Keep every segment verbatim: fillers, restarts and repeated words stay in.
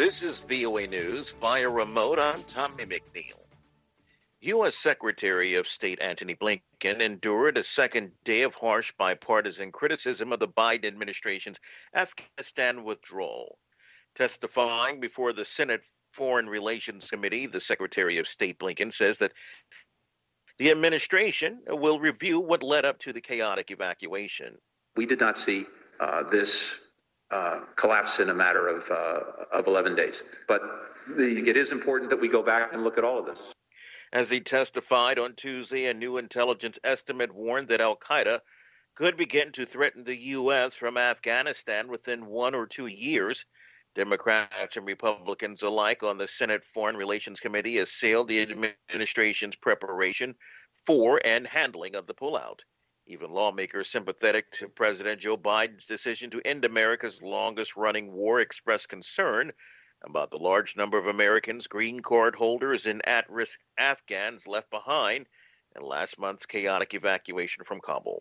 This is V O A News via remote. I'm Tommy McNeil. U S. Secretary of State Antony Blinken endured a second day of harsh bipartisan criticism of the Biden administration's Afghanistan withdrawal. Testifying before the Senate Foreign Relations Committee, the Secretary of State Blinken says that the administration will review what led up to the chaotic evacuation. We did not see uh, this uh, collapse in a matter of, uh, of eleven days. But the, it is important that we go back and look at all of this. As he testified on Tuesday, a new intelligence estimate warned that al-Qaeda could begin to threaten the U S from Afghanistan within one or two years. Democrats and Republicans alike on the Senate Foreign Relations Committee assailed the administration's preparation for and handling of the pullout. Even lawmakers sympathetic to President Joe Biden's decision to end America's longest-running war expressed concern about the large number of Americans, green card holders, and at-risk Afghans left behind in last month's chaotic evacuation from Kabul.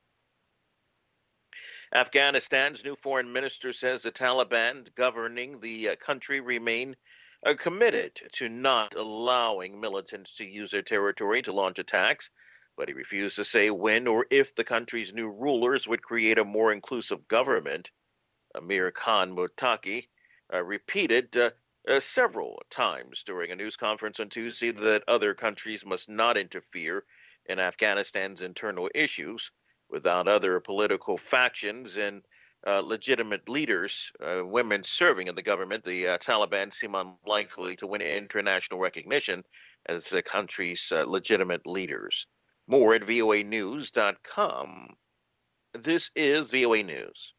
Afghanistan's new foreign minister says the Taliban governing the uh, country remain uh, committed to not allowing militants to use their territory to launch attacks, but he refused to say when or if the country's new rulers would create a more inclusive government. Amir Khan Muttaqi uh, repeated uh, uh, several times during a news conference on Tuesday that other countries must not interfere in Afghanistan's internal issues. Without other political factions and uh, legitimate leaders, uh, women serving in the government, the uh, Taliban seem unlikely to win international recognition as the country's uh, legitimate leaders. More at V O A news dot com. This is V O A News.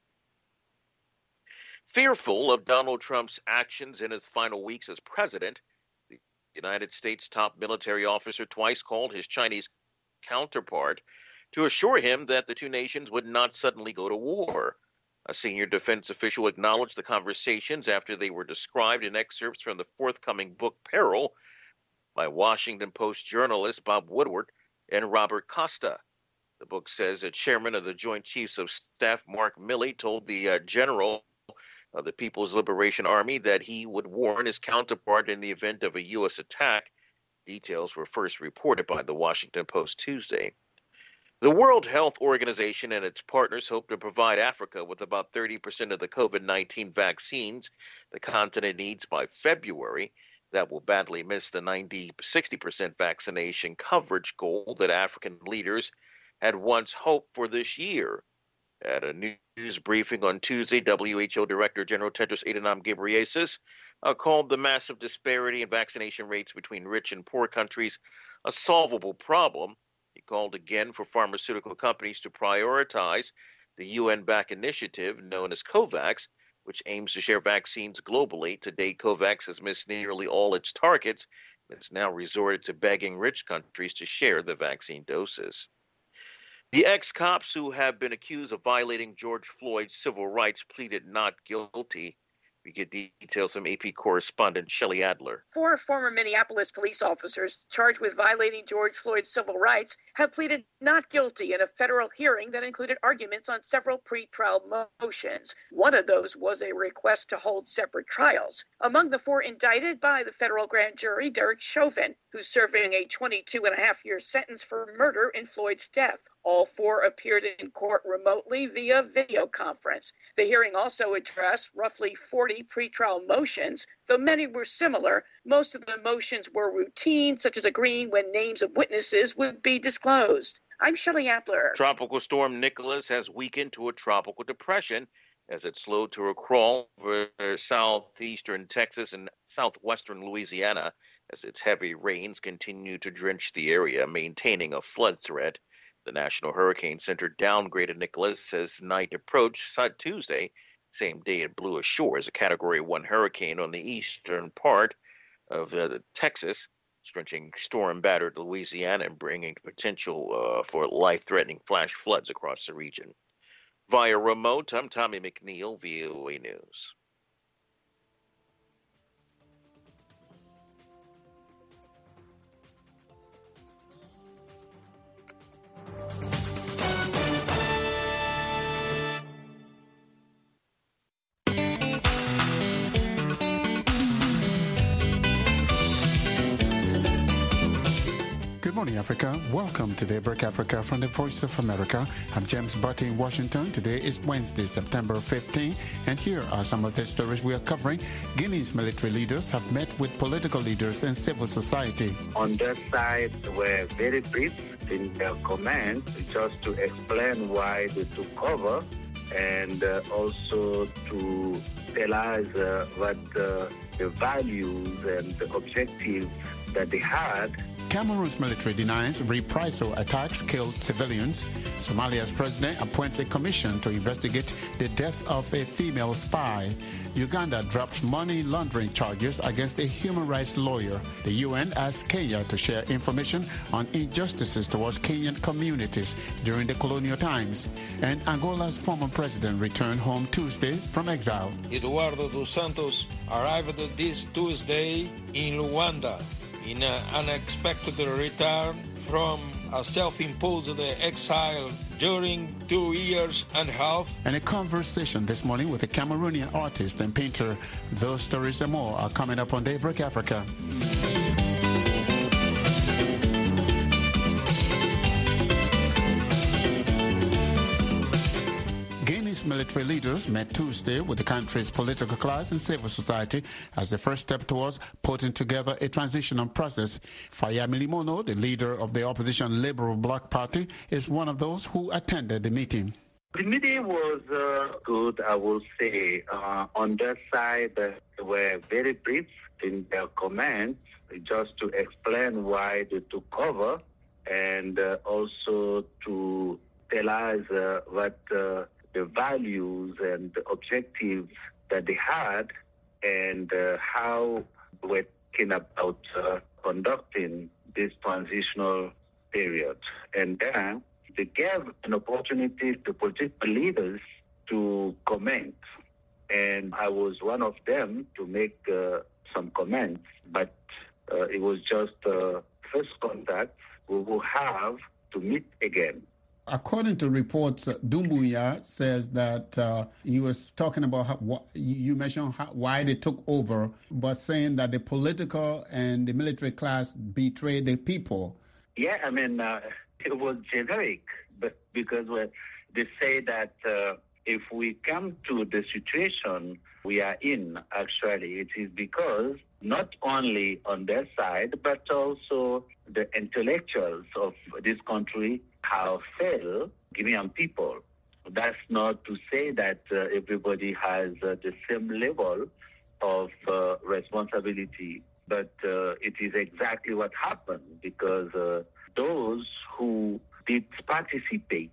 Fearful of Donald Trump's actions in his final weeks as president, the United States top military officer twice called his Chinese counterpart to assure him that the two nations would not suddenly go to war. A senior defense official acknowledged the conversations after they were described in excerpts from the forthcoming book Peril by Washington Post journalists Bob Woodward and Robert Costa. The book says that Chairman of the Joint Chiefs of Staff Mark Milley told the uh, general of the People's Liberation Army that he would warn his counterpart in the event of a U S attack. Details were first reported by the Washington Post Tuesday. The World Health Organization and its partners hope to provide Africa with about thirty percent of the COVID nineteen vaccines the continent needs by February. That will badly miss the ninety, sixty percent vaccination coverage goal that African leaders had once hoped for this year. At a news briefing on Tuesday, W H O Director General Tedros Adhanom Ghebreyesus uh, called the massive disparity in vaccination rates between rich and poor countries a solvable problem. He called again for pharmaceutical companies to prioritize the U N-backed initiative known as COVAX, which aims to share vaccines globally. To date, COVAX has missed nearly all its targets and has now resorted to begging rich countries to share the vaccine doses. The ex-cops who have been accused of violating George Floyd's civil rights pleaded not guilty. We get details from A P correspondent Shelley Adler. Four former Minneapolis police officers charged with violating George Floyd's civil rights have pleaded not guilty in a federal hearing that included arguments on several pretrial motions. One of those was a request to hold separate trials. Among the four indicted by the federal grand jury, Derek Chauvin, who's serving a twenty-two and a half year sentence for murder in Floyd's death. All four appeared in court remotely via video conference. The hearing also addressed roughly forty pretrial motions. Though many were similar, most of the motions were routine, such as agreeing when names of witnesses would be disclosed. I'm Shelley Adler. Tropical storm Nicholas has weakened to a tropical depression as it slowed to a crawl over southeastern Texas and southwestern Louisiana as its heavy rains continue to drench the area, maintaining a flood threat. The National Hurricane Center downgraded Nicholas as night approached Tuesday, same day it blew ashore as a Category one hurricane on the eastern part of uh, Texas, stretching storm-battered Louisiana and bringing potential uh, for life-threatening flash floods across the region. Via remote, I'm Tommy McNeil, V O A News. morning, Africa. Welcome to Daybreak Africa from the Voice of America. I'm James Butte in Washington. Today is Wednesday, September fifteenth, and here are some of the stories we are covering. Guinea's military leaders have met with political leaders and civil society. On their side, were very brief in their comments, just to explain why they took cover and uh, also to tell us uh, what uh, the values and the objectives that they had. Cameroon's military denies reprisal attacks killed civilians. Somalia's president appoints a commission to investigate the death of a female spy. Uganda drops money laundering charges against a human rights lawyer. The U N asks Kenya to share information on injustices towards Kenyan communities during the colonial times. And Angola's former president returned home Tuesday from exile. Eduardo dos Santos arrived this Tuesday in Luanda in an unexpected return from a self-imposed exile during two years and a half. And a conversation this morning with a Cameroonian artist and painter. Those stories and more are coming up on Daybreak Africa. Military leaders met Tuesday with the country's political class and civil society as the first step towards putting together a transitional process. Fayemi Limono, the leader of the opposition Liberal Bloc Party, is one of those who attended the meeting. The meeting was uh, good, I will say. Uh, on their side, uh, they were very brief in their comments, just to explain why they took cover and uh, also to tell us uh, what uh, the values and the objectives that they had and uh, how we're thinking about uh, conducting this transitional period. And then they gave an opportunity to political leaders to comment. And I was one of them to make uh, some comments, but uh, it was just uh, first contact. We will have to meet again. According to reports, uh, Doumbouya says that uh, he was talking about how, what, you mentioned how, why they took over, but saying that the political and the military class betrayed the people. Yeah, I mean, uh, it was generic, but because they say that uh, if we come to the situation we are in, actually, it is because not only on their side, but also the intellectuals of this country have failed Guinean people. That's not to say that uh, everybody has uh, the same level of uh, responsibility, but uh, it is exactly what happened because uh, those who did participate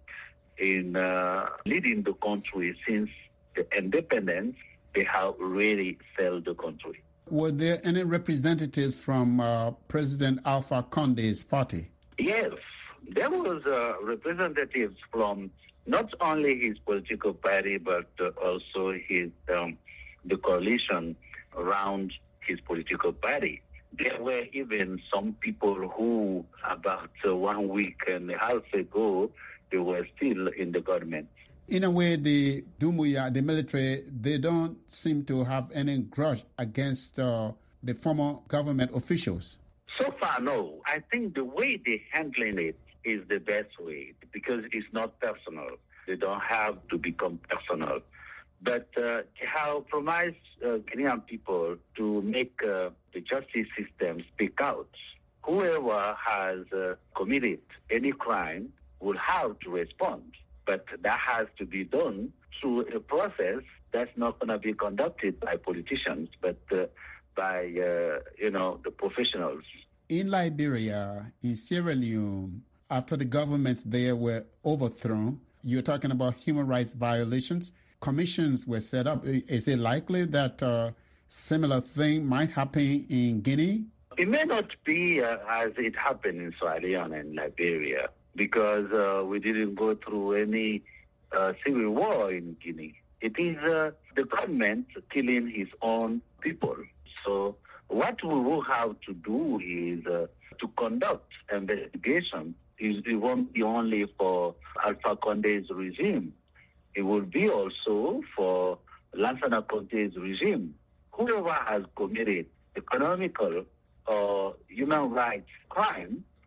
in uh, leading the country since the independence, they have really failed the country. Were there any representatives from uh, President Alpha Conde's party? Yes. There was uh, representatives from not only his political party, but uh, also his um, the coalition around his political party. There were even some people who, about uh, one week and a half ago, they were still in the government. In a way, the Doumbouya, the military, they don't seem to have any grudge against uh, the former government officials. So far, no. I think the way they're handling it is the best way because it's not personal. They don't have to become personal. But uh, they have promised uh, Guinean people to make uh, the justice system speak out. Whoever has uh, committed any crime will have to respond. But that has to be done through a process that's not going to be conducted by politicians, but uh, by, uh, you know, the professionals. In Liberia, in Sierra Leone, after the governments there were overthrown, you're talking about human rights violations. Commissions were set up. Is it likely that a similar thing might happen in Guinea? It may not be uh, as it happened in Sierra Leone and Liberia because uh, we didn't go through any uh, civil war in Guinea. It is uh, the government killing his own people. So what we will have to do is uh, to conduct investigation. It won't be only for Alpha Conde's regime. It will be also for Lansana Conté's regime. Whoever has committed economical or human rights crime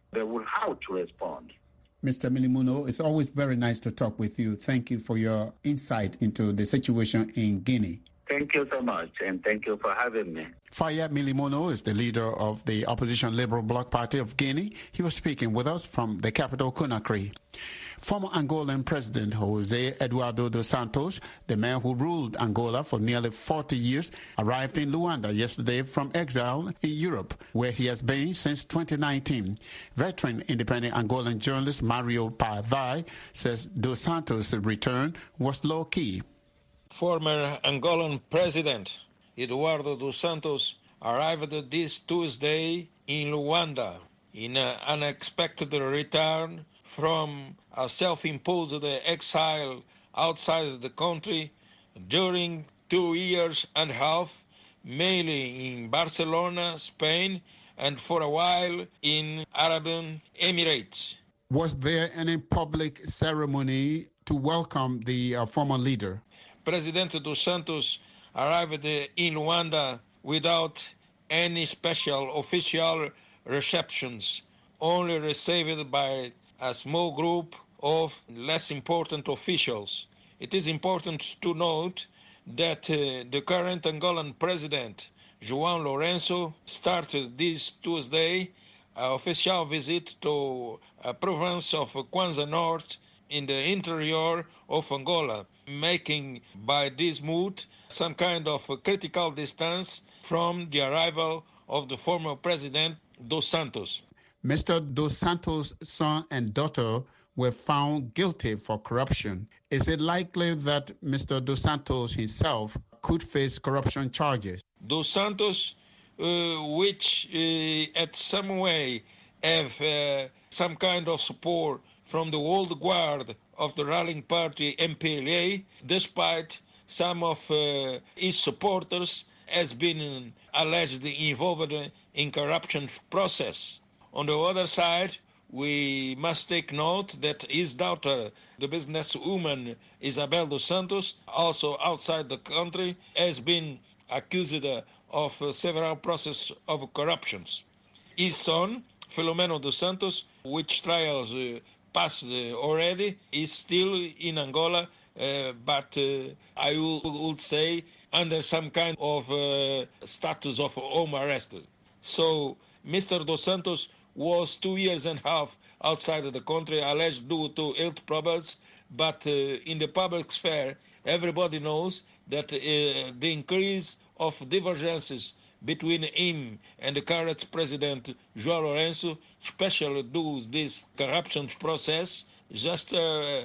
they will have to respond. Mister Milimuno, it's always very nice to talk with you. Thank you for your insight into the situation in Guinea. Thank you so much, and thank you for having me. Faye Milimono is the leader of the opposition Liberal Bloc Party of Guinea. He was speaking with us from the capital, Conakry. Former Angolan President Jose Eduardo dos Santos, the man who ruled Angola for nearly forty years, arrived in Luanda yesterday from exile in Europe, where he has been since twenty nineteen. Veteran independent Angolan journalist Mario Pavai says dos Santos' return was low-key. Former Angolan President Eduardo dos Santos arrived this Tuesday in Luanda in an unexpected return from a self-imposed exile outside the country during two years and a half, mainly in Barcelona, Spain, and for a while in Arab Emirates. Was there any public ceremony to welcome the uh, former leader? President dos Santos arrived in Luanda without any special official receptions, only received by a small group of less important officials. It is important to note that uh, the current Angolan president, João Lourenço, started this Tuesday an official visit to a province of Kwanza North in the interior of Angola, making by this move some kind of critical distance from the arrival of the former president dos Santos. Mister dos Santos' son and daughter were found guilty for corruption. Is it likely that Mister dos Santos himself could face corruption charges? Dos Santos, uh, which uh, at some way have uh, some kind of support from the old guard of the ruling party M P L A, despite some of uh, his supporters has been allegedly involved in corruption process. On the other side, we must take note that his daughter, the businesswoman Isabel dos Santos, also outside the country, has been accused of several processes of corruptions. His son, Filomeno dos Santos, which trials uh, passed uh, already, is still in Angola, uh, but uh, I w- would say under some kind of uh, status of home arrest. So Mister dos Santos was two years and a half outside of the country, alleged due to health problems, but uh, in the public sphere, everybody knows that uh, the increase of divergences between him and the current president, João Lourenço, especially due to this corruption process, just uh, uh,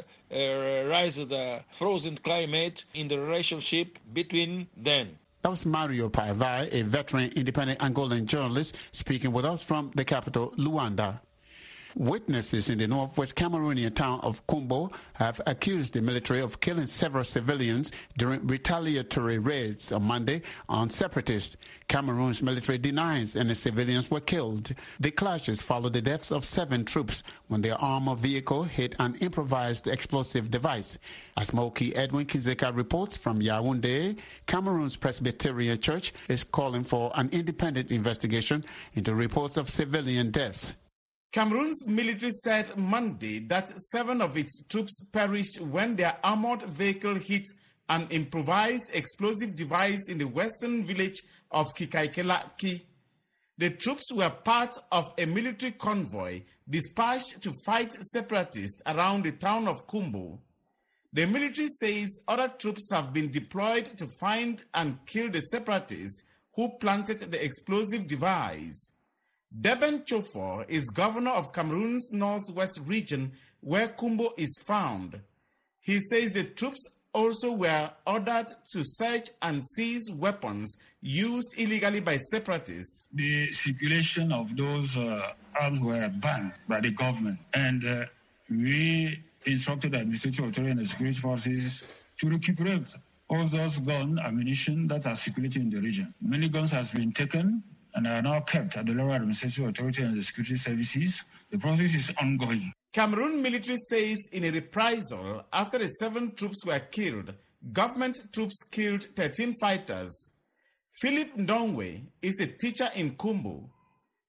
raised a frozen climate in the relationship between them. That was Mario Pavai, a veteran independent Angolan journalist, speaking with us from the capital, Luanda. Witnesses in the northwest Cameroonian town of Kumbo have accused the military of killing several civilians during retaliatory raids on Monday on separatists. Cameroon's military denies any civilians were killed. The clashes followed the deaths of seven troops when their armored vehicle hit an improvised explosive device. As Moki Edwin Kizeka reports from Yaoundé, Cameroon's Presbyterian Church is calling for an independent investigation into reports of civilian deaths. Cameroon's military said Monday that seven of its troops perished when their armored vehicle hit an improvised explosive device in the western village of Kikaikelaki. The troops were part of a military convoy dispatched to fight separatists around the town of Kumbo. The military says other troops have been deployed to find and kill the separatists who planted the explosive device. Deben Chofor is governor of Cameroon's northwest region where Kumbo is found. He says the troops also were ordered to search and seize weapons used illegally by separatists. The circulation of those uh, arms were banned by the government, and uh, we instructed the administrative authority and the security forces to recuperate all those gun ammunition that are circulating in the region. Many guns have been taken and are now kept at the lower administrative authority and the security services. The process is ongoing. Cameroon military says in a reprisal after the seven troops were killed, government troops killed thirteen fighters. Philip Ndongwe is a teacher in Kumbo.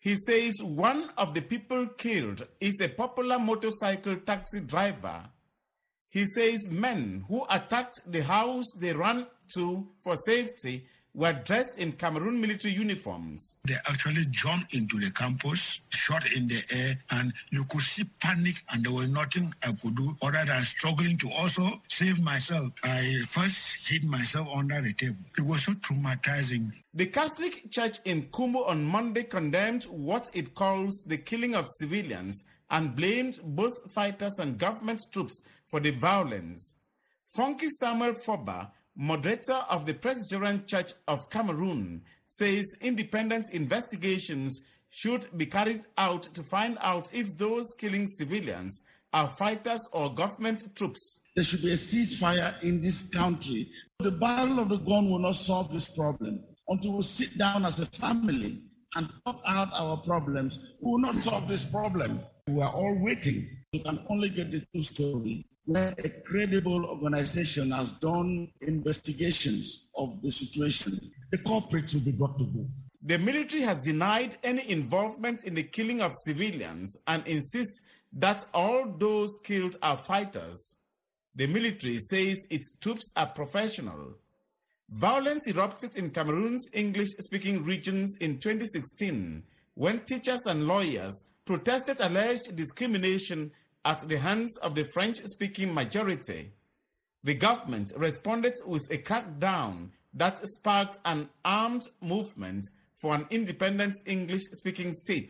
He says one of the people killed is a popular motorcycle taxi driver. He says men who attacked the house they ran to for safety were dressed in Cameroon military uniforms. They actually jumped into the campus, shot in the air, and you could see panic, and there was nothing I could do other than struggling to also save myself. I first hid myself under the table. It was so traumatizing. The Catholic Church in Kumbo on Monday condemned what it calls the killing of civilians and blamed both fighters and government troops for the violence. Funky Samuel Foba, moderator of the Presbyterian Church of Cameroon, says independent investigations should be carried out to find out if those killing civilians are fighters or government troops. There should be a ceasefire in this country. The battle of the gun will not solve this problem. Until we sit down as a family and talk out our problems, we will not solve this problem. We are all waiting. You can only get the true story where a credible organization has done investigations of the situation. The culprits will be brought to book. The military has denied any involvement in the killing of civilians and insists that all those killed are fighters. The military says its troops are professional. Violence erupted in Cameroon's English-speaking regions in twenty sixteen when teachers and lawyers protested alleged discrimination at the hands of the French-speaking majority. The government responded with a crackdown that sparked an armed movement for an independent English-speaking state.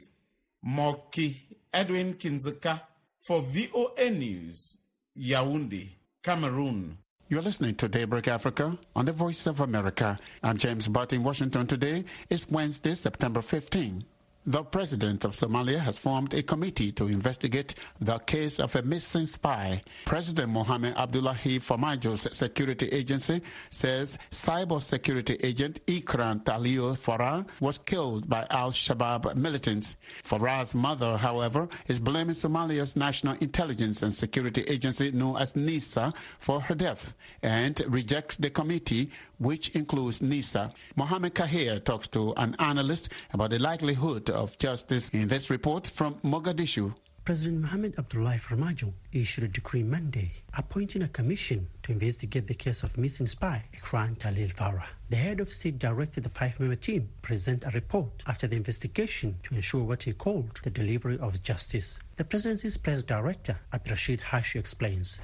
Moki Edwin Kinzeka for V O A News, Yaoundé, Cameroon. You're listening to Daybreak Africa on the Voice of America. I'm James Butt in Washington. Today is Wednesday, September fifteenth. The president of Somalia has formed a committee to investigate the case of a missing spy. President Mohamed Abdullahi Farmajo's security agency says cyber security agent Ikran Talio Farah was killed by al-Shabaab militants. Farah's mother, however, is blaming Somalia's National Intelligence and Security Agency, known as NISA, for her death and rejects the committee, which includes NISA. Mohamed Kahir talks to an analyst about the likelihood of justice in this report from Mogadishu. President Mohamed Abdullahi Farmajo issued a decree Monday appointing a commission to investigate the case of missing spy Ikran Talil Farah. The head of state directed the five-member team present a report after the investigation to ensure what he called the delivery of justice. The presidency's press director, Abdrashid Hashi, explains.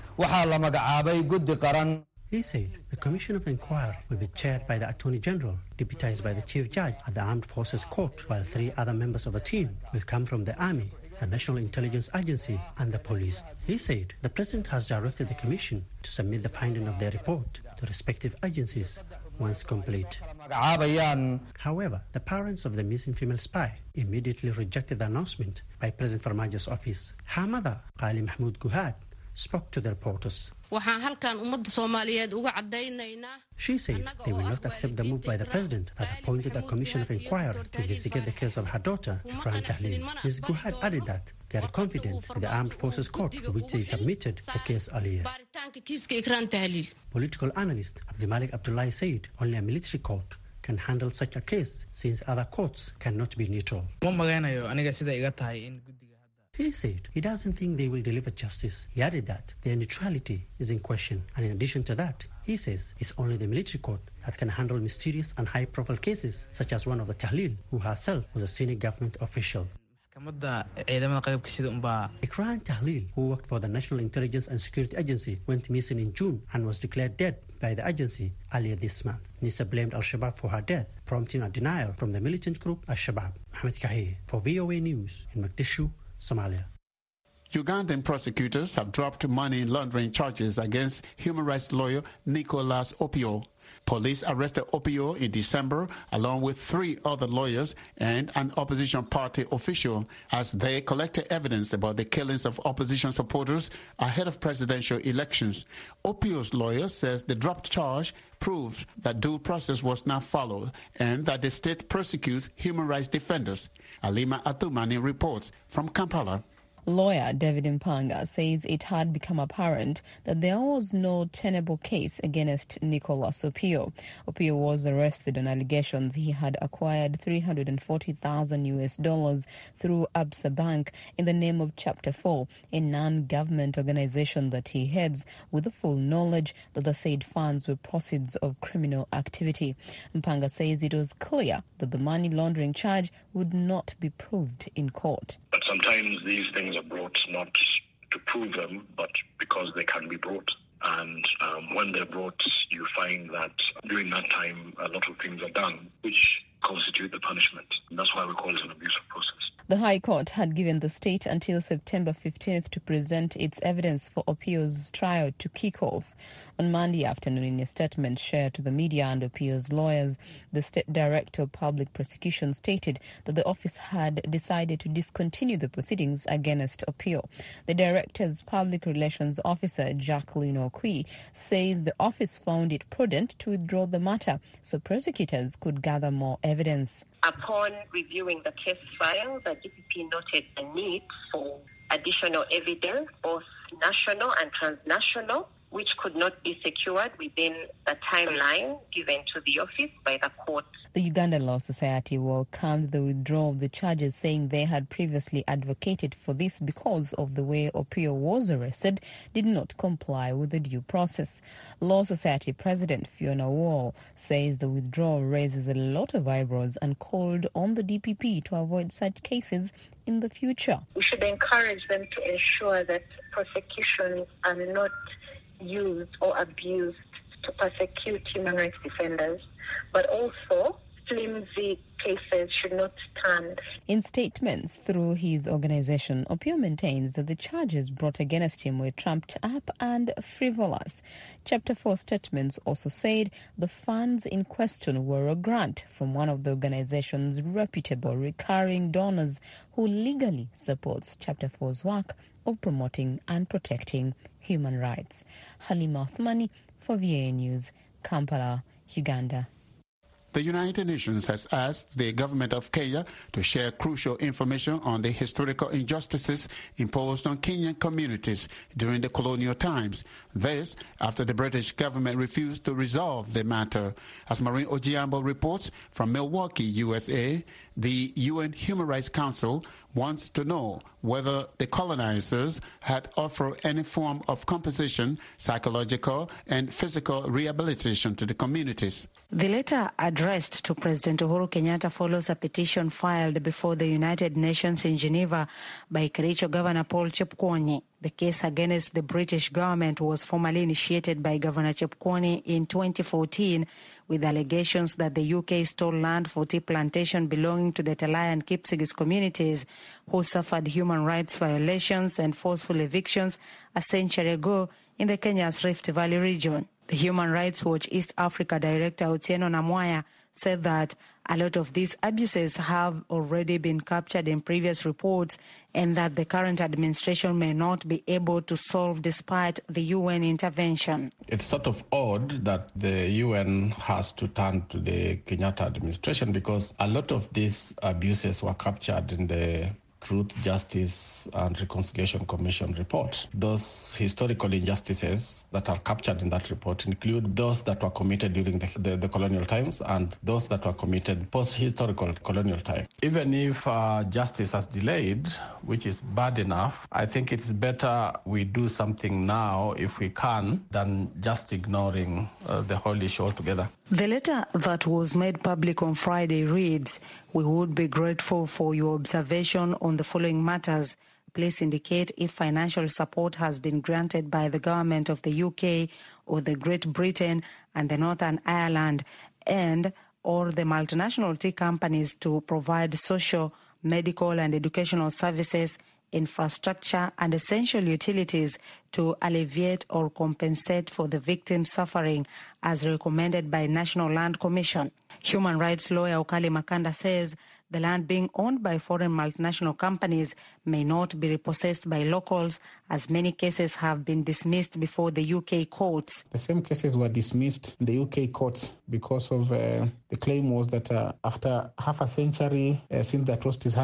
He said the Commission of Inquiry will be chaired by the Attorney General, deputized by the Chief Judge at the Armed Forces Court, while three other members of a team will come from the Army, the National Intelligence Agency, and the police. He said the President has directed the Commission to submit the finding of their report to respective agencies once complete. However, the parents of the missing female spy immediately rejected the announcement by President Farmajo's office. Her mother, Qali Mahmoud Guhad, spoke to the reporters. She said they will not accept the move by the president that appointed a commission of inquiry to investigate the case of her daughter, Ikran Talil. Miz Guhad added that they are confident in the Armed Forces Court, to which they submitted the case earlier. Political analyst Abdimalik Abdullahi said only a military court can handle such a case, since other courts cannot be neutral. He said he doesn't think they will deliver justice. He added that their neutrality is in question, and in addition to that, he says it's only the military court that can handle mysterious and high-profile cases, such as one of the Tahlil, who herself was a senior government official. Ikran Tahlil, who worked for the National Intelligence and Security Agency, went missing in June and was declared dead by the agency earlier this month. NISA blamed al-Shabaab for her death, prompting a denial from the militant group al-Shabaab. Mohamed Kahir for V O A News in Mogadishu, Somalia. Ugandan prosecutors have dropped money laundering charges against human rights lawyer Nicholas Opio. Police arrested Opio in December along with three other lawyers and an opposition party official as they collected evidence about the killings of opposition supporters ahead of presidential elections. Opio's lawyer says the dropped charge proved that due process was not followed and that the state persecutes human rights defenders. Alima Atumani reports from Kampala. Lawyer David Mpanga says it had become apparent that there was no tenable case against Nicholas Opiyo. Opiyo was arrested on allegations he had acquired three hundred forty thousand U S dollars through Absa Bank in the name of Chapter four, a non-government organization that he heads, with the full knowledge that the said funds were proceeds of criminal activity. Mpanga says it was clear that the money laundering charge would not be proved in court. But sometimes these things are brought not to prove them, but because they can be brought. And um, when they're brought, you find that during that time, a lot of things are done, which constitute the punishment. And that's why we call it an abuse of process. The High Court had given the state until September fifteenth to present its evidence for Opiyo's trial to kick off. On Monday afternoon, in a statement shared to the media and Opiyo's lawyers, the State Director of Public Prosecution stated that the office had decided to discontinue the proceedings against Opiyo. The Director's Public Relations Officer, Jacqueline Okwi, says the office found it prudent to withdraw the matter so prosecutors could gather more evidence. Upon reviewing the case file, the D P P noted the need for additional evidence, both national and transnational, which could not be secured within the timeline given to the office by the court. The Uganda Law Society welcomed the withdrawal of the charges, saying they had previously advocated for this because of the way Opiyo was arrested did not comply with the due process. Law Society President Fiona Wall says the withdrawal raises a lot of eyebrows and called on the D P P to avoid such cases in the future. We should encourage them to ensure that prosecutions are not used or abused to persecute human rights defenders, but also flimsy cases should not stand. In statements through his organization, Opiyo maintains that the charges brought against him were trumped up and frivolous. Chapter four statements also said the funds in question were a grant from one of the organization's reputable recurring donors who legally supports Chapter four's work of promoting and protecting human rights. Halima Othmani for V A News, Kampala, Uganda. The United Nations has asked the government of Kenya to share crucial information on the historical injustices imposed on Kenyan communities during the colonial times. This after the British government refused to resolve the matter. As Maureen Ojiambo reports from Milwaukee, U S A, the U N Human Rights Council wants to know whether the colonizers had offered any form of compensation, psychological and physical rehabilitation to the communities. The letter addressed to President Uhuru Kenyatta follows a petition filed before the United Nations in Geneva by Kericho Governor Paul Chepkwony. The case against the British government was formally initiated by Governor Chepkwony in twenty fourteen with allegations that the U K stole land for tea plantation belonging to the Talai and Kipsigis communities who suffered human rights violations and forceful evictions a century ago in the Kenya's Rift Valley region. The Human Rights Watch East Africa Director Otieno Namwaya said that a lot of these abuses have already been captured in previous reports and that the current administration may not be able to solve despite the U N intervention. It's sort of odd that the U N has to turn to the Kenyatta administration because a lot of these abuses were captured in the Truth, Justice and Reconciliation Commission report. Those historical injustices that are captured in that report include those that were committed during the, the, the colonial times and those that were committed post-historical colonial time. Even if uh, justice has delayed, which is bad enough, I think it's better we do something now if we can than just ignoring uh, the whole issue altogether. The letter that was made public on Friday reads, "We would be grateful for your observation on the following matters. Please indicate if financial support has been granted by the government of the U K or the Great Britain and the Northern Ireland and or the multinational tea companies to provide social, medical and educational services, infrastructure and essential utilities to alleviate or compensate for the victims' suffering as recommended by National Land Commission." Human rights lawyer Okali Makanda says the land being owned by foreign multinational companies may not be repossessed by locals, as many cases have been dismissed before the U K courts. The same cases were dismissed in the U K courts because of uh, the claim was that uh, after half a century uh, since the atrocities happened, it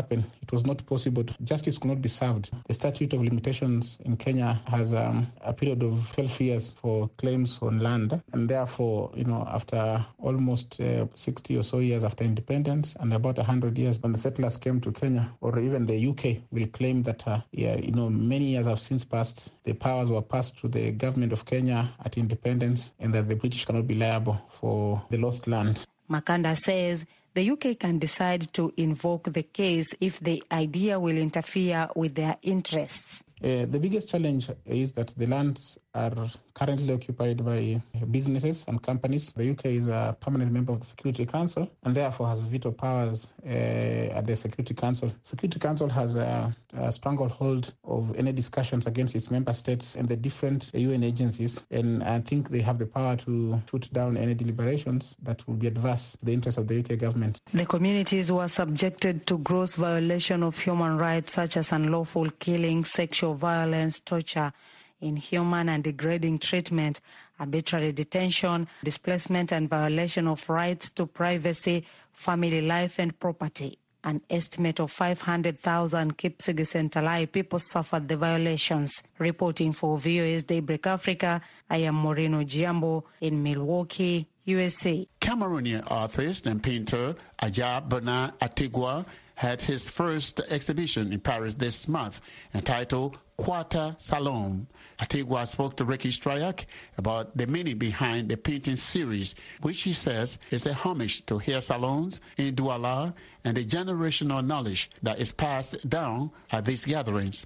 it was not possible. Justice could not be served. The statute of limitations in Kenya has um, a period of twelve years for claims on land, and therefore, you know, after almost uh, sixty or so years after independence and about one hundred years when the settlers came to Kenya, or even the U K will claim that, uh, yeah, you know, many years have since passed, the powers were passed to the government of Kenya at independence, and that the British cannot be liable for the lost land. Makanda says the U K can decide to invoke the case if the idea will interfere with their interests. Uh, the biggest challenge is that the lands are currently occupied by businesses and companies. The U K is a permanent member of the Security Council and therefore has veto powers uh, at the Security Council. Security Council has a, a stronghold of any discussions against its member states and the different U N agencies, and I think they have the power to shoot down any deliberations that will be adverse to the interests of the U K government. The communities were subjected to gross violation of human rights such as unlawful killing, sexual violence, torture, inhuman and degrading treatment, arbitrary detention, displacement and violation of rights to privacy, family life and property. An estimate of five hundred thousand Kipsigis and Talai people suffered the violations. Reporting for V O A's Daybreak Africa, I am Moreno Giambo in Milwaukee, U S A. Cameroonian artist and painter Ajab Bernard Atigua had his first exhibition in Paris this month entitled Quarter Salon. Atigua spoke to Ricky Strayak about the meaning behind the painting series, which he says is a homage to hair salons in Douala and the generational knowledge that is passed down at these gatherings.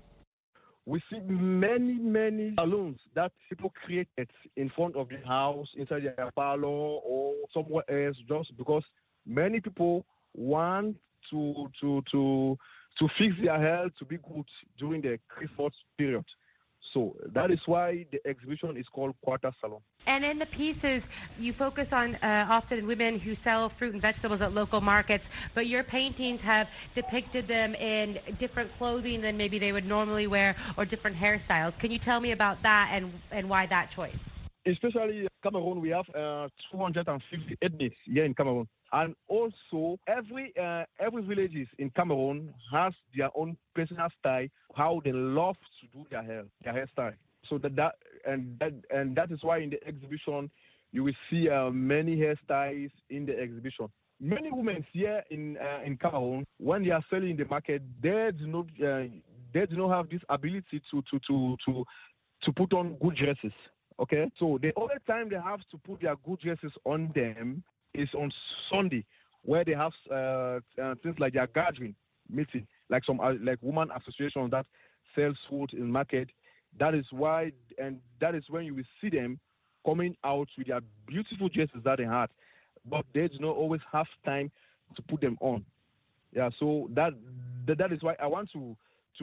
We see many, many salons that people created in front of the house, inside their parlor or somewhere else, just because many people want to to to to fix their hair to be good during the Christmas period. So that is why the exhibition is called Quarter Salon. And in the pieces, you focus on uh, often women who sell fruit and vegetables at local markets, but your paintings have depicted them in different clothing than maybe they would normally wear or different hairstyles. Can you tell me about that and, and why that choice? Especially in Cameroon, we have uh, two hundred fifty ethnics here in Cameroon. And also, every uh, every villages in Cameroon has their own personal style, how they love to do their hair, their hairstyle. So that, that and that and that is why in the exhibition you will see uh, many hairstyles in the exhibition. Many women here in uh, in Cameroon, when they are selling in the market, they do not uh, they do not have this ability to to to to to put on good dresses. Okay, so the only time they have to put their good dresses on them is on Sunday, where they have uh, uh, things like their gathering meeting, like some uh, like woman association that sells food in market. That is why, and that is when you will see them coming out with their beautiful dresses that they had, but they do not always have time to put them on. Yeah, so that that, that is why I want to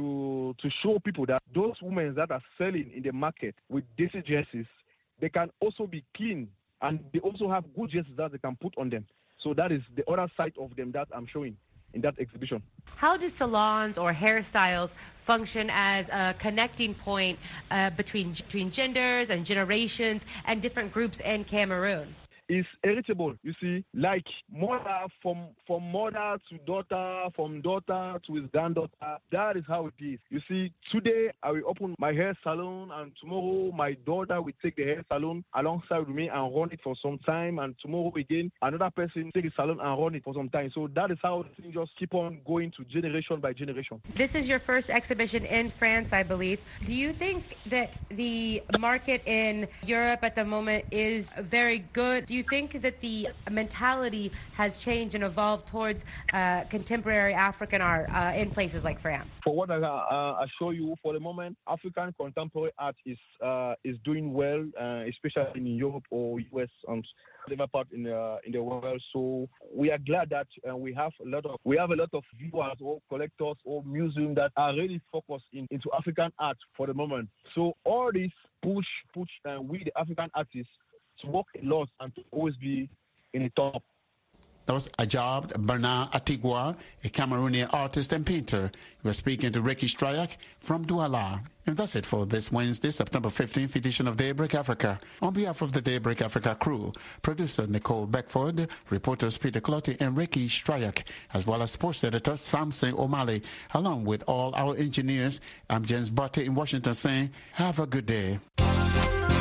to to show people that those women that are selling in the market with dirty dresses, they can also be clean. And they also have good dresses that they can put on them. So that is the other side of them that I'm showing in that exhibition. How do salons or hairstyles function as a connecting point uh, between, between genders and generations and different groups in Cameroon? It's heritable, you see, like mother from from mother to daughter, from daughter to his granddaughter. That is how it is. You see, today I will open my hair salon, and tomorrow my daughter will take the hair salon alongside with me and run it for some time, and tomorrow again another person take the salon and run it for some time. So that is how things just keep on going to generation by generation. This is your first exhibition in France, I believe. Do you think that the market in Europe at the moment is very good? Do you think that the mentality has changed and evolved towards uh, contemporary African art uh, in places like France? For what I uh, assure you, for the moment, African contemporary art is uh, is doing well, uh, especially in Europe or U S and other part in the in the world. So we are glad that uh, we have a lot of we have a lot of viewers or collectors or museums that are really focused in, into African art for the moment. So all this push push uh, we the African artists to work a lot and to always be in the top. That was Ajab Bernard Atigua, a Cameroonian artist and painter. We are speaking to Ricky Strayak from Douala. And that's it for this Wednesday, September fifteenth edition of Daybreak Africa. On behalf of the Daybreak Africa crew, producer Nicole Beckford, reporters Peter Clotty and Ricky Strayak, as well as sports editor Samson O'Malley, along with all our engineers, I'm James Barty in Washington saying, have a good day.